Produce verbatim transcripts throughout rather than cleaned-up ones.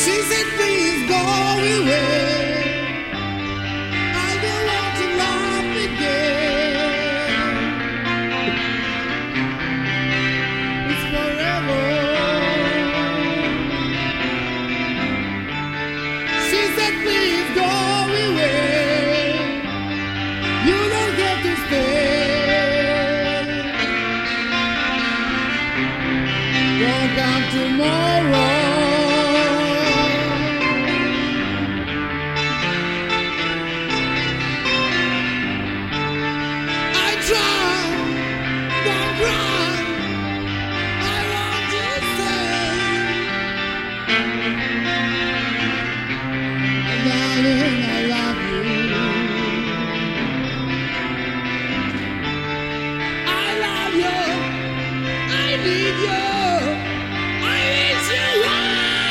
She said, please go away. I don't want to laugh again. It's forever. She said, please go away. You don't get to stay. Don't come tomorrow. Need you, I need you.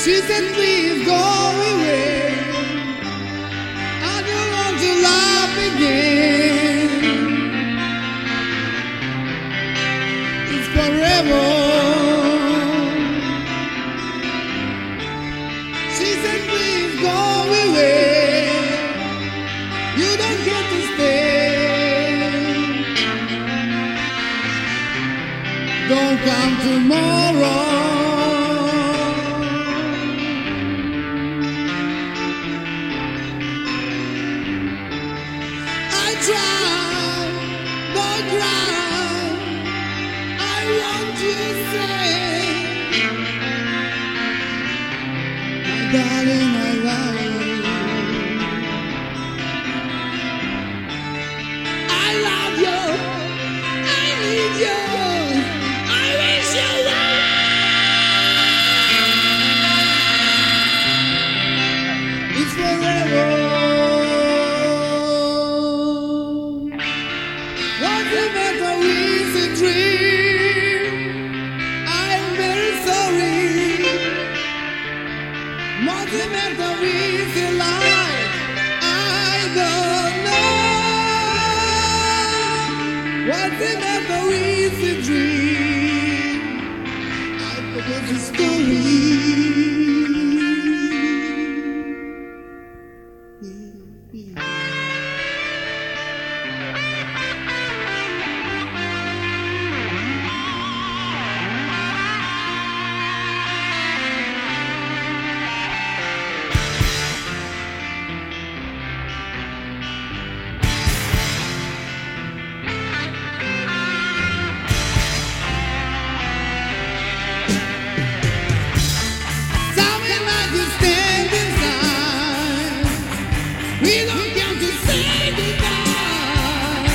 She said, please go away. I don't want to laugh again. It's forever. She said, please go away. You don't get to stay. Don't come tomorrow. Try, don't cry. I want you to say, my darling, I love you. I love you. I need you. I wish you well. It's forever. What's the matter with a dream? I'm very sorry. What's the matter with a life? I don't know. What's the matter with a dream? I forgot the story. We don't get to say goodbye.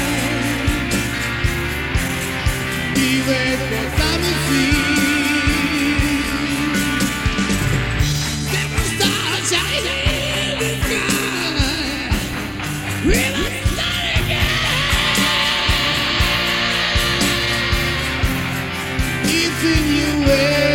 We wait for summer sea. Seven stars shining in the sky. We must start again. It's a new way.